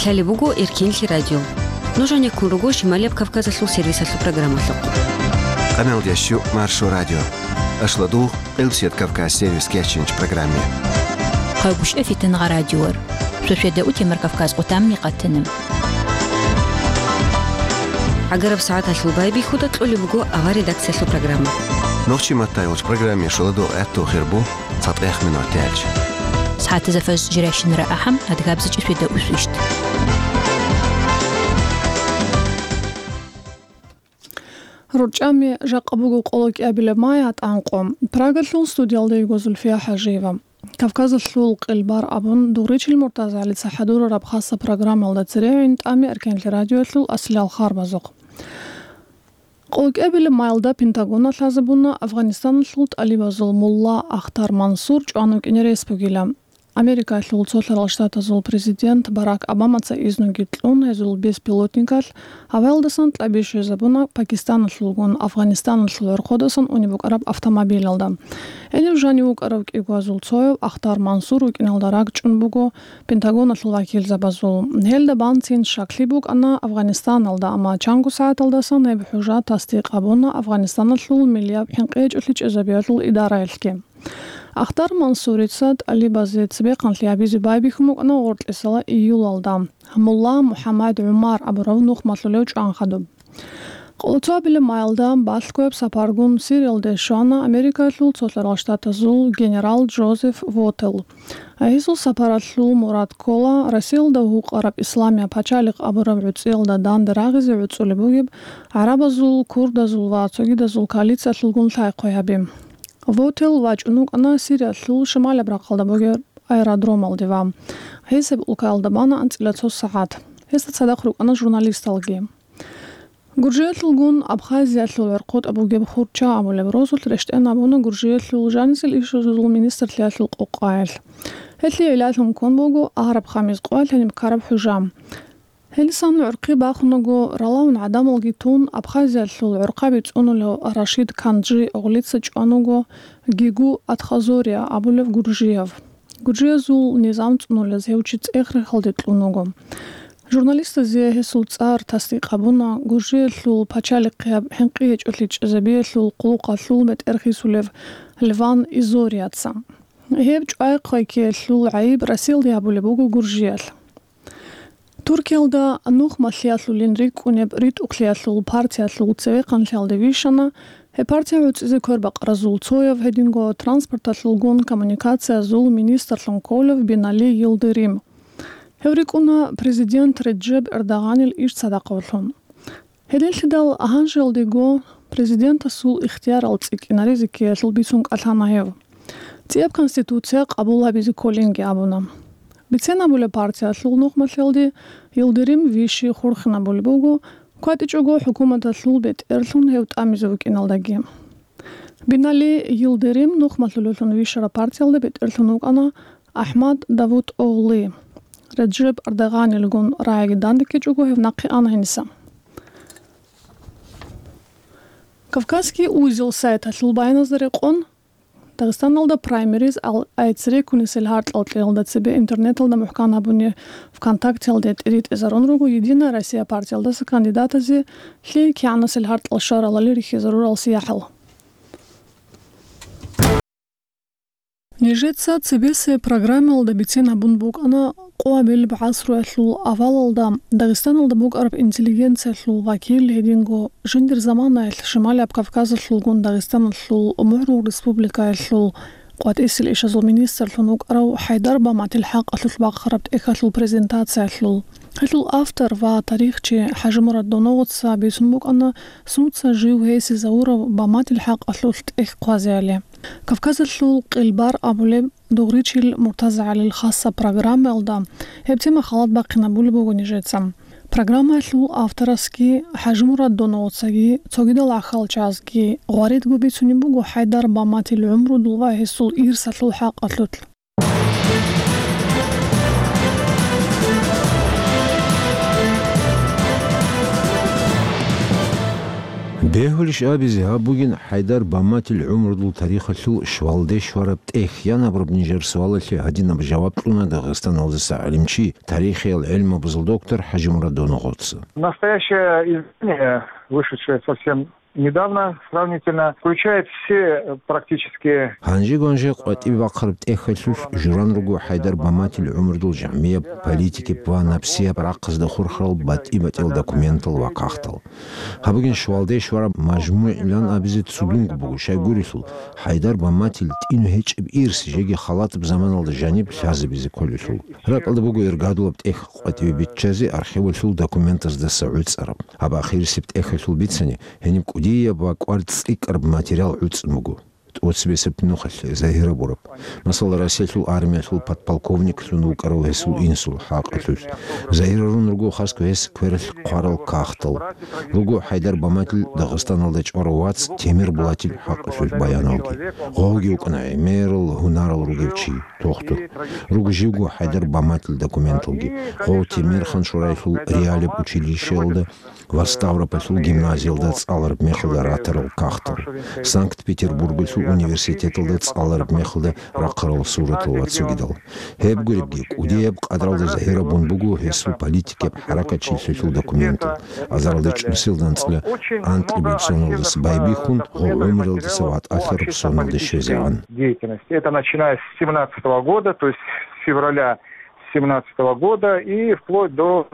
Лали бугу Иркинли радио. Ножаня кунругу Шималия Кавказа слу сервиса слу программа слу. Канал Ящу Маршу радио. Ашладу Элсет Кавказ сервис кешинч программе. Хагуш эфитен радиор. Шушеда утимер Кавказ утамни قتنم. Агараб саата слу байби худа тлули бугу ава редакция слу программа. Нохчи матайлж программе шладу эту хербу цатех минутелж. ساعات زفز جراشن رأحم أدغابز جسويدا أسوشت. رجعمي جاقبوغو قولوك أبيل مايات عنقوم. براغلون ستوديال ديغو زلفيا حجيفا. كافكاز السلوق البار أبون دوريش المرتزع لتسحدور راب خاصة براغرام الدتريعين تأمي أركان الراديو تلو أسلال الخاربازوق. قولك أبيل مايلدا بنتاغونا تلازبونا أفغانستان السلط أليبازول مولا أختار منصور جوانوك إني ريسبوغيلا. Америка Соединенных Штатов зул президент Барак Обама изнугитлун зул беспилотникал авалдасан тлабише забуна Пакистан слугун Афганистан слугар ходасан унибук араб автомобиль алда. Эни жаниук араб игвазул цоев Ахтар Мансур укиналдарак чунбугу Пентагон слугакил забазул. Хелда банцин шаклибук ана Афганистан алда ама чангу саат алдасан небхужа тастиқ абуна Афганистан слуг миллиард хинқеж утлич азабиятул идара элки. Ахтар Мансурицад Али Базет Сбеқан Лиабизи Байбихмук ана Орт Исала июл алда. Мулла Мухаммад Умар Абуравнух Матлулевич Анхадуб. Қолцабиле Майлда Балкоеб Сапаргун Сирил Дешана Америка Соединенных Штатов зул генерал Джозеф Вотел. Аисул Сапаратлу Мурат Кола Расил да Хук Араб Исламия Пачалик Абурав Уцил да Дан Дерагизи Уцулебугиб Араба зул Курда зул Вацуги да зул Калица Тлгун Тайқоябим. Вотел вачунук ана Сирия тлу шималя брақалда богер аэродром алдива. Хесеб укалдабана анцилацо саат. Хесет садақрук ана журналист алги. Гуржия тлгун Абхазия тлу верқот абугеб хурча абулеб розул рештен абуна Гуржия тлу жанисил ишу зул министр тлятл қоқайл. Хетли илатлум конбогу араб хамиз қойл хеним караб хужам. هلسان عرقي باخنجو رلاون عدم الجيتون أبخازيا العرقة بيتونو لو رشيد كانجي أغليتسج أنوجو جيجو أتخازوريا أبولف جورجياف زول نظام تونو لزهوتشيت آخر خلدت لونوجو جورناليست زي هسولت صار تصديق أبونا جورجيا لو باتشالي قياب حنقيج أتليج زبية لو قلوقة لو مت أرخيسو لفان إزورياتسا هي بجاي قايكي لو عيب رسيل دي أبولبوجو جورجيا Туркиялда анух маслиятлулин рик унеб рит уклиятлул партиятлул цевеқан лялдевишана партия уцизе көрбақ разул цоев хединго транспортатлулгун коммуникация зул министр Лонколев Бинали Йылдырим. Хеврик уна президент Реджеп Эрдоғанил иш садақавлун. Хедин лидал аханжелдего президента сул ихтияр алцик инаризики лбисунг алханаев. Тиеб конституция қабула бизи колинги абуна. Бицена буле партия тлунух маслелди Йылдырим виши хурхна булбугу кватичого хукумата тлубет эрлун хевт амизовик иналдаги. Бинали Йылдырим нух маслулун вишара партиялде бет эрлунук ана Ахмад Давуд Оғли. Реджеп Эрдоған илгун райги дандикичого хевнақи ана хениса. Кавказский узел сайта тлубайна зарекон Дагестан алда праймериз айцри кунисел харт алда цб интернет алда мухкана буни ВКонтакте алда эрит эзаронругу Единая Россия партия алда кандидата зи хли кянасел харт алшара лирихи зарур алсияхал. Нижеца цбс программа алда бицена бунбук ана قوابل بعصر ثلو أفضل دام داغستان الدبوك أرب إنتليجنس ثلو وكيل هدينجو جندر زمان الشمال بكافكاز ثلو جون داغستان ثلو أمور ريسبوبليكا ثلو قوات إسل إيش زول مينستر ثلو أرو حيدر بمع تلحق ثلو بقربت إخ ثلو بريزنتات ثلو أفتر وتاريخ شيء حجم ردونوت سابيسنبوك أنا سنوت جيو هيسي زورة بمع تلحق ثلو إخ قوازيالي كافكاز ثلو البار أبولي دغريتشي المرتزعة للخاصة برنامج الدام هبتما خلط باقينا بولبوغو نيجيتسام برنامج ثلو أفترسكي حجم ردونوت ساجي توجد العخال جازكي غاريد جو بيتسنبوغو حيدر بمع العمر دلوا هيسول إيرسا ثلو حق أثلوتل بهولش أبيزي هابوجين حيدر بامات العمر دول تاريخ شو شوالدش وربت يانا برب نيجر سؤال اللي هدينا بجواب لنا دغستان والدسا علمشي تاريخي العلم بزل دكتور حاج مراد دونغوتس. Настоящее издание, вышедшее совсем недавно, сравнительно, включает все практически... هانجي غونجي قوات بقربت اخشوش جران رجو حيدر بامات العمر دول جمعية بوليتيكي بوا نفسية برقص دخور خرال بات دوكومنتال وقاختل. هابوغين شوالديش ورا مجموع لان ابيزيت سودونغ بوغو شاي غوريسول حيدر بامات التينو هيج بإيرس جيجي خلات بزمان الجانب شازي بيزي كوليسول. راك الد بوغو ارغادو بت اخ قوات بيتشازي ارخيول سول دوكومنتز دا سعود سرب. هبا اخير سبت اخشول بيتسني هنيم دي باكوارد سيكر بماتيريال عدس مغو وتسبيسب نوخل زاهرة بورب مثلا راسيل الأرمية البادبالكوفنيك سنوك أروهس الإنسول حاقتلوس زاهرة رون رجو خاص كويس كويرل قارل كاختل رجو حيدر بماتل دغستان الدج أرواتس تيمير بلاتل حاقتلوس بيانالجي غوغي وكنا ميرل هنارل رجوشي توختو رجو جيوغو حيدر بماتل دокументалги غو تيمير خانشورايفل ريالي училищелда Варставропольсул гимназиялдац аларып мехылда ратырыл кахтыл. Санкт-Петербургульсул университетылдац аларып мехылда рақырыл суратыл ватсугидал. Хеб гурибгик, удеяб қадралды захира бунбугу хесул политикеп харакатчилсул документал. Азаралдыч нысылданцлы антлибипсоналдыс байбихун ғол өмірілдісі ват ахырып соналды шезян. Это начиная с 2017 года, то есть с февраля 2017 года и вплоть до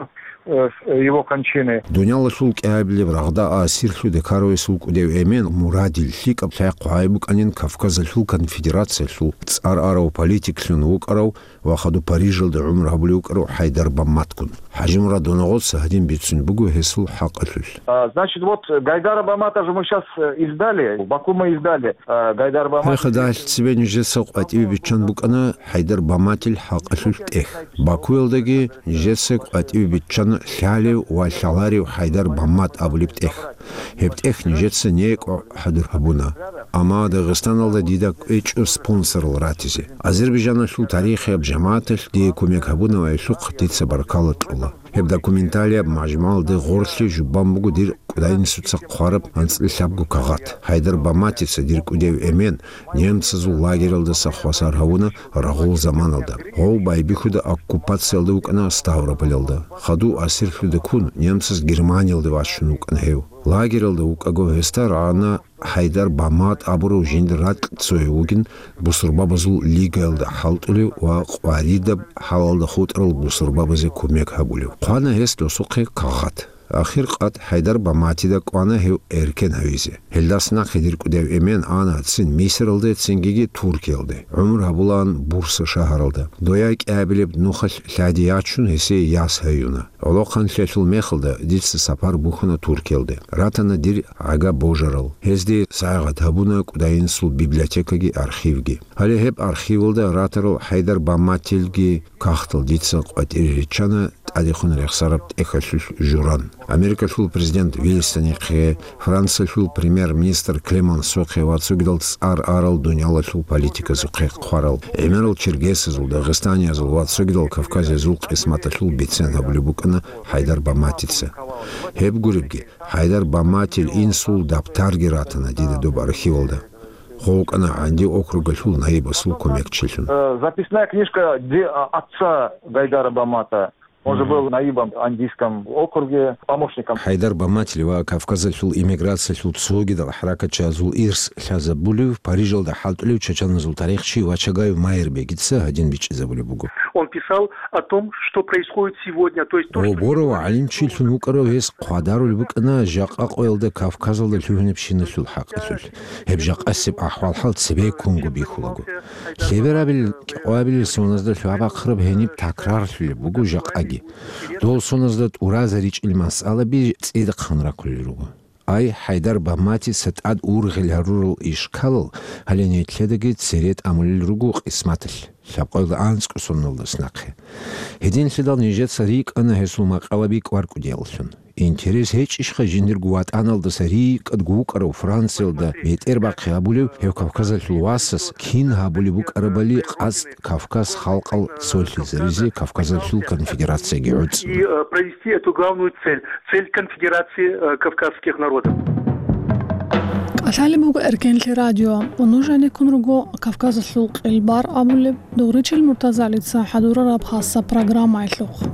его кончины. Дуняла сулк әбілі бірағда асирхлю декаруе сулк удеу эмен мурадил хик аплайқ қайбук анин Кавказа сул конфедерация сул цар арау политик сун ук арау вахаду Парижалды умр хабулюк арау Хайдар Баматкун. Хажим Радоногот сахадин битсун бугу хесул хақ атлюс. Значит, вот Гайдара Бамата же мы сейчас издали, в Баку мы издали Гайдар Бамат. Хайхадаш себе нижет саук атиби битчан бук ана Хайдар Баматил хақ атлюс эх. Баку елдаги нижет саук атиби битчан Шали وشالاري حيدر بامات أبوليبت هبت نجتس نيك حدر هبونا أما دغستان الله ديدك سبونسر الراتيزي أذربيجان شو تاريخي بجماعتش دي كوميك هبونا ويسوق تيتس بركالة الله هب دокументалия بمجمال دي غورسي جبان بغو دير كداين سوتسا قوارب انسل شابغو كغات حيدر باماتيس دير كوديو امين немцезу лагерелды сахвасар хавуна рагул заман алды. Ол байбихуда оккупациялды укана Ставрополь хаду асирхлюды кун немцез Германиялды вашшун укан хев. Лагерелды укаго хестар ана Хайдар Бамат абуру жинди рат цоюгин бусурба базул лигалды халтулы ва қваридаб халалды хутрал бусурба базе кумек хабулы. Қуана хестло суқи кағат. آخر قط حیدر با ماتیدا قانه هیو ارکن هویزه. هلداسنا خدیر کدیو امین آن هاتسین میسر الده تسنگی ترکیه الده. عمر هبولان بورس شهر الده. دویاک ابلیب نخش لادیاتشون هسی یاس هیونه. علاقان ششل میخلده دیس سفر بخونه ترکیه الده. راتنا دیر عگا بوجرال. هزدی ساعت هبونه کداین سول بیبلیوتکاگی آرخیوگی. حالی هب آرخیو الده راترو حیدر با ماتیلگی کاختل دیس قطعیچانه علیخون رخصاربت اکشش جوران. Америка шул президент Вильсон Хе, Франция шул премьер-министр Клемон Сохе ватсугдал цар арал дуняла шул политика зуқе қварал. Эмерал Чергес зул Дагестания зул ватсугдал Кавказе зул қисмата шул битсен хаблюбукана Хайдар Баматица. Хеб гурибги Хайдар Баматил инсул даптарги ратана диде доб архивалда. Хоук она анди округа шул наиба сул комекчилшун. Записная книжка отца Гайдара Бамата. Он же был наибом в Андийском округе, помощником. Хайдар Баматил ва Кавказа шул иммиграция шул цоги дал харакача зул ирс шазабулю в Париже да халтулю чачан зул тарихчи ва чагай майрбегица один бич забулю бугу. Он писал о том, что происходит сегодня, то есть то, что... Борова алимчил шул укаро вес қадару лбукна жақа қойлда Кавказалда шулнепшина шул хақшул. Хеб жақа сиб ахвал хал себе кунгу бихулагу. Хеберабил қоабил соназда шуаба қырб хениб такрар шул бугу жақа دول سونزدت ورازريج المسألة بيصيد خنرا كل روغو. أي حيدر باماتي ستعد أورغل هرورل إشكال هل نيتلدقيت سيريت أمول الرقوق إسماتل. شابقل أنسك سنول سناقه. هدين سيدال نيجت سريك أنا هسول مقالبيك واركو ديالشون. Интерес هيج إشخا جندر قوات آنال سريك أدقوك أرو فرانسيل دا بيت إرباق هابوليو هيو كافكاز الواسس كين هابولي بوك أربالي قاس كافكاز خالقال سولي زريزي كافكاز الشل конфедерация геодс. И провести эту главную цель конфедерации кавказских народов. الحالي بوق أركان الراديو ونرجع نكون رجوع كافكاز السوق البار أبو دوريش المرتزع لتساحة دورة خاصة برنامج عيثلوخ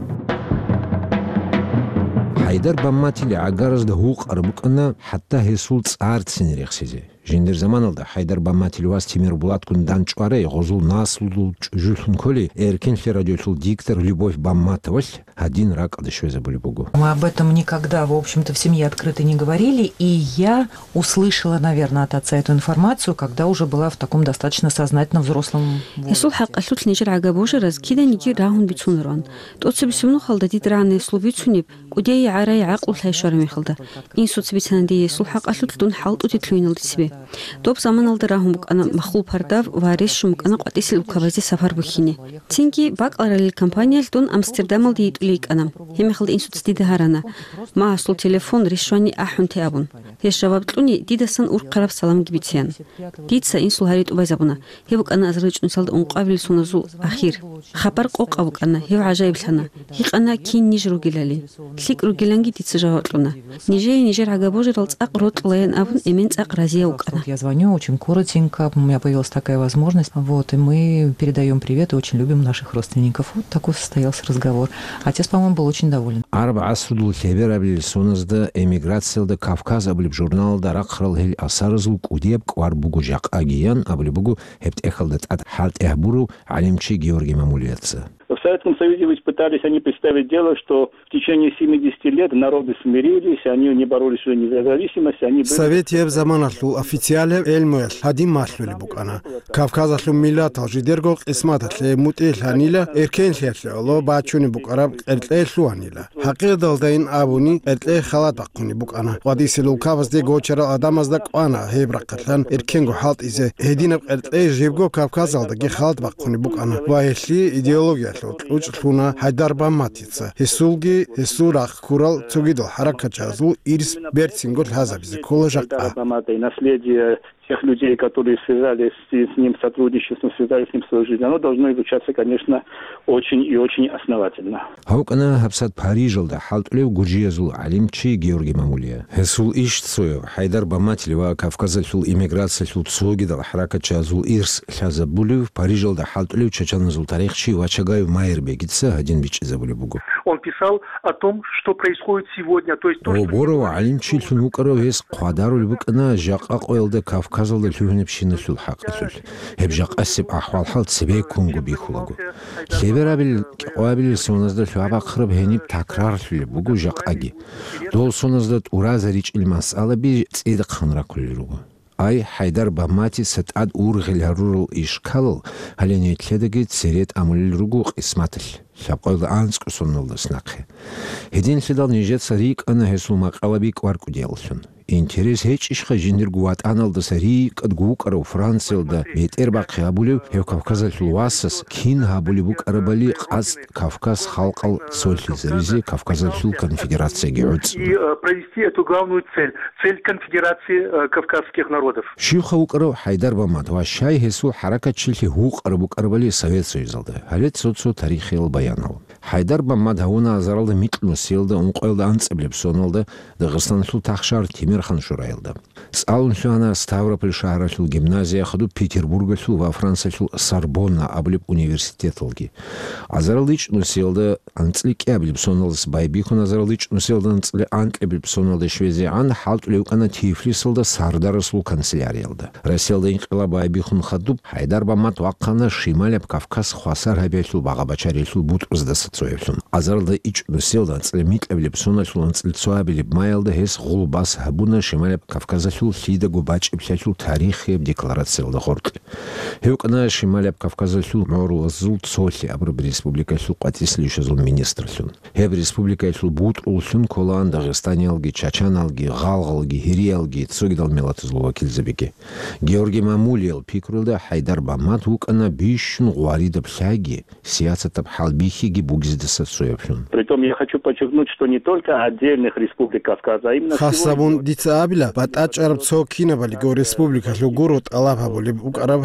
حيدر بماتي لعجارز دهوق أربك أنا حتى هيسول تصارت سنريخ سيزي جندر زمان الدا حيدر بماتي لواس تيمير بولات كن دانچواري غزول ناسل جولخن كولي إركين في راديو диктор Любовь Бамматович один рак адышвезе были богу. Мы об этом никогда, в общем-то, в семье открыто не говорили, и я услышала, наверное, от отца эту информацию, когда уже была в таком достаточно сознательном взрослом возрасте. يسول حق أسلوت نجر عجبوش رز كده نجي راهن بتسونران توصل بسمنو خلده تدران يسلو بتسونيب ودي عراي عقل هاي شرمي خلده إن صوت بتسان دي يسول حق أسلوت تون حالت وتتلوين الدسبة دوب زمان الدراهم بق أنا مخلو برداف واريش شمك أنا قد يسلو كوازي سفر بخيني تينكي باق على الكامبانيا لتون أمستردام الديت ليك أنا هم خلد إن صوت استيده هرانا ما أصل تليفون ريشواني أحن تابون هي الشباب تلوني ديدا سن أور قرب سلام جبتيان ديد سا إن سلهاريت وبيزابنا هي بق أنا أزرج نسال مقابل سونزو أخير خبر قوق أبوك أنا هي عجائب لنا هي أنا كين نجرو جلالي كليك رجلانجي تتسجاوت لنا نيجر عجبوجي رلت أقرط لين أبن إمنت أقرازيا وكأنا. Я звоню очень коротенько, у меня появилась такая возможность, вот, и мы передаем привет и очень любим наших родственников. Вот такой состоялся разговор. Отец, по-моему, был очень доволен. Арба асудул хевер абли соназда эмиграция да Кавказ абли журнал да ракхрал хел асарзул кудеб квар бугу жак агиян абли бугу хепт эхалдат ад халт эхбуру алимчи Георгий Мамулец. В Советском Союзе ведь пытались они представить дело, что в течение 70 лет народы смирились, они не боролись за независимость, они были... Совете в заманатлу официале эльмуэл хадим маслули букана. Кавказатлу милата жидерго қисмататле мутел ханила эркен херло бачуни букараб эртлейлу ханила. Хақиқдалдайн абуни эртлей халат бақуни букана. Вадисилу кавазде гочара адамазда қана хебрақатлан эркенго халт изе хединаб эртлей жибго Кавказалдаги халт бақуни букана. Ваехли идеология Лучлуна Хайдар Бамматица. Хисулги Хисурах Курал Цугидо Харакачазу Ирс Берцингол Хазабизе Коложака. Наследие тех людей, которые связались с ним сотрудничеством, связали с ним свою жизнь, оно должно изучаться, конечно, очень и очень основательно. Хаукана Хабсат Парижалда Халтулев Гуржиязул Алимчи Георгий Мамулия. Хисул Ишцуев Хайдар Бамматилева Кавказалфул иммиграция Цугидо Харакачазул Ирс Хазабулев Парижалда Халтулев Чачаназул Тарихчи Вачагаев Майербегица один бич забулебугу. Он писал о том, что происходит сегодня, то есть то, что... Борова Алимчи Лунукаровес Квадару Лбукана Жакак Ойлда Кавказалда Люнепшина Сулхакасул. Хебжак Асиб Ахвал Халт Себе Кунгу Бихулагу. Хеверабил Квабил Соназда Луаба Храб Хениб Такрар Лбугу Жак Аги. Дол Соназда Уразарич Илмас Алаби Цидак Ханракулиругу. Ай Хайдар Баммати сатад ургиларул ишкал халени тледеги церет амул ругу қисматл лапқойд анск соннолда снақхи хедин фидал нижет сарик ана хесул мақалаби кварку делшун интерес хеч ишха жиндир гуат аналда сарик адгукаро францилда метербақ хабулев хев Кавказал луасас кин хабулебук арабали қаз Кавказ халқал сольхи заризи Кавказал конфедерация геуц и провести эту главную цель конфедерации кавказских народов. Шиха укаро Хайдар Баммат ва шай хесул харакат шилхи хук арабук арабали Совет Союзалда халет соцо тарихи ел баянал Хайдар Баммат хауна азаралда митлу селда унқойлда анцеблеп соналда Дағыстан сул тахшар Тимирхан шурайлда Саун шуана Ставрополь шахрашул гимназия хаду Петербурга шул ва Франция шул Сорбонна аблеп университет алги Азаралдич ну селда анцлик аблеп соналда Байбихун азаралдич ну селда анцли анклеблеп соналда Швеция ан халт улеукана Тифлисалда Сардар сул канцелярияда Расселда инқила Байбихун хадуб Хайдар Баммат ваққана Шималеп Кавказ хвасар хабешул бағабачаришул бутузда сацоевшун Азаралда ич ну селда анцли митлеблеп соналшул анцли цуабелеп майалда хес ғулбас хабуна Шималеп Кавказашул хида губач ипсячул тарихи декларациялда хорт Хеукана Шималеп Кавказашул мауру азул цохи абраб республикашул қатислишазул министрлшун Хеб республикашул бутрулшун колан Дағыстаниалги Чачаналги Ғалғалги Хириалги Цугидал мелатызлуға келзебеке Георгий Мамулиел пикрулда Хайдар Баммат хукана бишшун гуаридаб шаги сиясатаб халбихиги бугиздаса суевшун Притом я хочу подчеркнуть, что не только отдельных республик Кавказа, а именно Хасабун дица абила бат ачараб цокина балиго республика лугурот алабабули укараб хес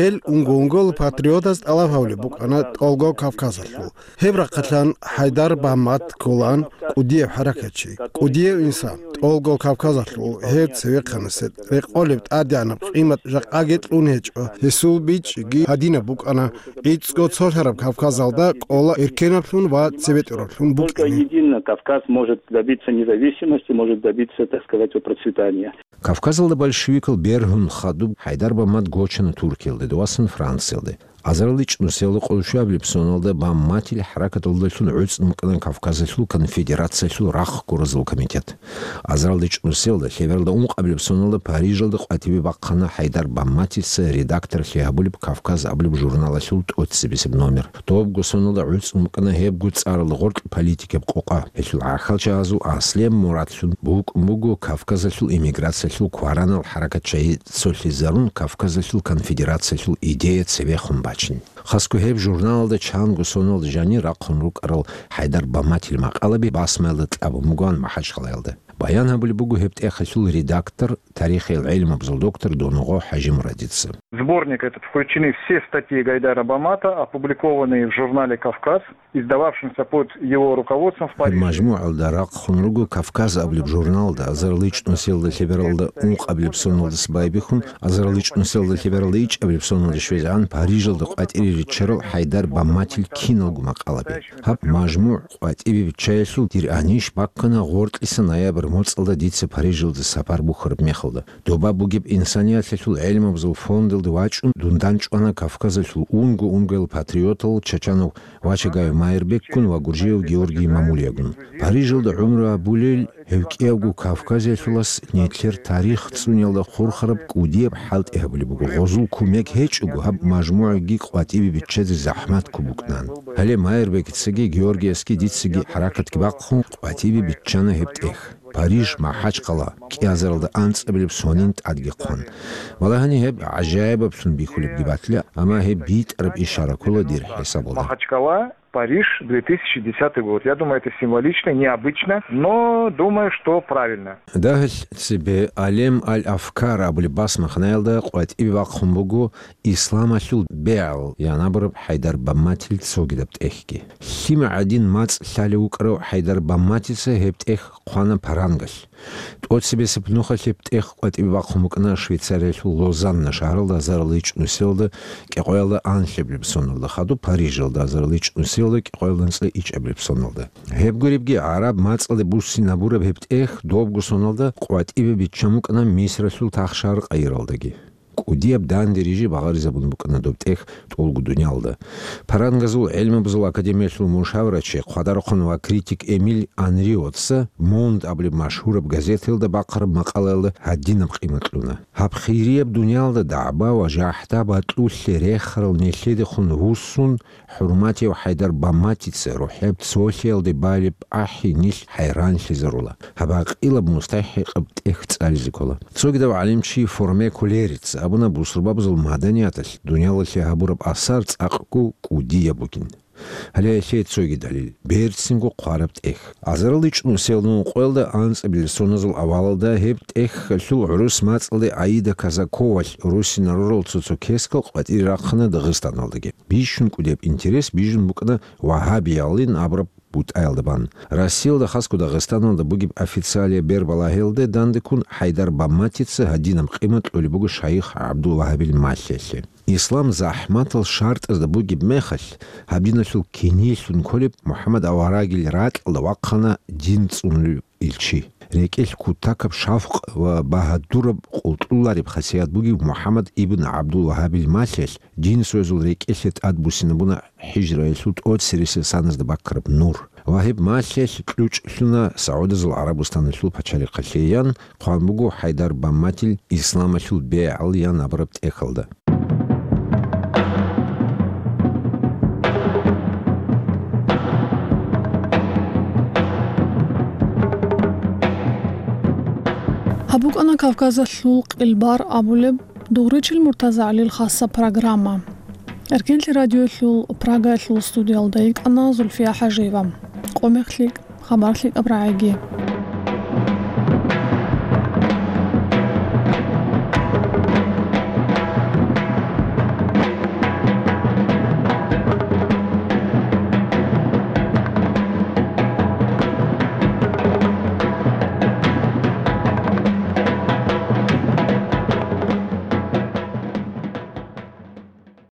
هل اونگونگول پاتریوتاست الافاولی بوقنا تولگو کافکازلو هبرا قتلان حیدر بامات کولان قودیه حرکتشی قودیه انسان تولگو کافکازلو هد سوی قنست رقولبت ادیان قیمت جقاگت لونهج هسول بیچ گی هدینا بوقنا ایتسگو صورب کافکازالدا قولا ارکناپلون و سویتورفلون Только едино Кавказ может добиться независимости, может добиться, так сказать, процветания. Кавказалда большевикл бергун хаду Хайдар Бамат гочана Туркиялды, дуасын Франциялды. Азарлыч нуселы қолшуаблип соналды Бамматил харакатылдылшын өтсін мұқынан Кавказылшыл конфедерациялшыл рақ көрізіл комитет. Азарлыч нуселды хеверді ұнқ аблип соналды Парижалды қатебе баққана Хайдар Бамматилсы редактор хеабылип Кавказ аблип журналашыл өтсі бесіп номер. Тоғып соналды өтсін мұқана хеб гүц арылы ғорт политикеп қоқа. Хешіл арқалча азу Аслем Муратшын бұқ мұғу Кавказылшыл иммиграциялшыл кваранал харакатчайы солхизарун Кавказылшыл конфедерациялшыл идея цеве хумба. خاصكو هيب جورنال ده چانگو سونال جاني راقون رال حيدر باماتيل مقالبي باسمالت ابو مغان محاج خلالده بايان هبل بوغو هبت اخشول редактор тарихи العلم ابزل доктор Доного Хажи Мурадидзе. Сборник этот включены все статьи Гайдара Бамата, опубликованные в журнале «Кавказ», издававшемся под его руководством в Париже. مجموع الدراق خنرغو كافكاز ابلب جورنال ده ازرليچ نوسيل ده ليبرال ده اونق ابلب سونال ده سبايبيخون ازرليچ نوسيل ده ليبراليچ ابلب سونال ده شويزان باريجل ده قاتيري ريچرل حيدر باماتيل كينلغو مقالبي هب مجموع قاتيبي بچايسول دير انيش باكنا غورتليس نويمبر موصلدا ديتس باريجل ده سفر بخرب ميخلدا دوبا بوگيب انسانياتلشول علم ابزل فوندل ده واچون دунданчана Кавказылшул унгу патриотал чачанов вачагай Майербеккун ва Гуржиев Георгий Мамулягун. Парижылда умра булел хевкевгу Кавказылшулас нетлер тарих цунялда хурхараб кудиеб халт эхблибугу гозул кумек хечугу хаб мажмуаги қватиби бичези захмат кубукнан. Хале Майербекцеги Георгиевски дитсеги харакат кибақхун қватиби бичана хептех. Париж محاج قلا کی ازرالده انس ابلیب سونینت ادگی قن. ولی هنی هب عجایب بسون بیخولیب گیباتله اما هب بیت ارب اشاره کلا دیر حساب الله. Махачкала, Париж, 2010 год. Я думаю, это символично, необычно, но думаю, что правильно. Дахл себе алем аль-афкар абли басмах наилда قوات ибак хумбугу ислам ашул беал я набраб Хайдар Баматил цогидабт эхки. Хима один мац лали украу Хайдар Баматиса хебт эх қуана парангаш. Тот себе сыпнуха хебт эх قوات ибак хумбукна Швейцария шул Лозанна шарылда азарлыч нуселда ке қоялда аншеблиб сонылда хаду Парижылда азарлыч нуселда قوالدنسله ایچ ابریب سونالده. هب گریبگی عرب ماتساله بوسی نبوره هبت اخ دوبگو سونالده قوات ایبه بیچامو کنم میسرسول تاخشارق ایرالدگی. Кудияб дан дирижи багариза бун букана доптех толгу дунялда. Парангазул эльме бузул академиялшул мушаврачи қадарқун ва критик Эмиль Анриотса монд абли машхураб газетилда бақараб мақалалда хаддинам қиматлуна. Хаб хирияб дунялда даъба ва жахта батлу лерехрал нешледи хун вуссун хурмати ва Хайдар Баматица рухяб цохиялди балиб ахи ниш хайран шизарула. Хабақ илаб мустахиқ абтех цализикола. Цогидав алимчи форме кулерица абуна бусурбабзул маданиятал дунялы хабураб асар цақку кудия букин. Халя шейт цоги далил берсингу қарабт эх. Азаралыч нуселну қойлда анс абилсоназул авалда хепт эх шу урус мацлды Аида Казаковал русина рурал цуцукескал қватири рақхана Дағыстаналдыге. Бишун кудеп интерес бишун букана вахабиялин абраб бут айлдабан. Рассилда хаску Дағыстаналда бугиб официалия бербалахилде дандыкун Хайдар Баматица хадинам қимат улибугу шайх Абдул Вахабил Махлехи. Ислам захматал шарт аз да бугиб мехал хабдинашул кенишун колиб Мухаммад Аварагил ракил да вақхана дин цунлю илчи. Рекел кутакаб шафқ ва бахадураб қултуллариб хасият бугиб Мухаммад ибн Абдул Вахабил Махлех дин сөзул рекелет адбусинабуна хижра илсут от сириси саназ да баккараб нур. Вахиб Махлех ключ шуна Саудазул Арабустан шул пачали қашиян қанбугу Хайдар Баматил ислама шул бе'ал ян абрабт эхалда. هبوك أنا كافكاز الشلوق البار أبولب دوريش المرتزع علي الخاصة براغراما أركنت راديو شلو براغا شلو استوديو الدايك أنا زلفيا حجيبة قومي خليك خبر خليك أبراعيجي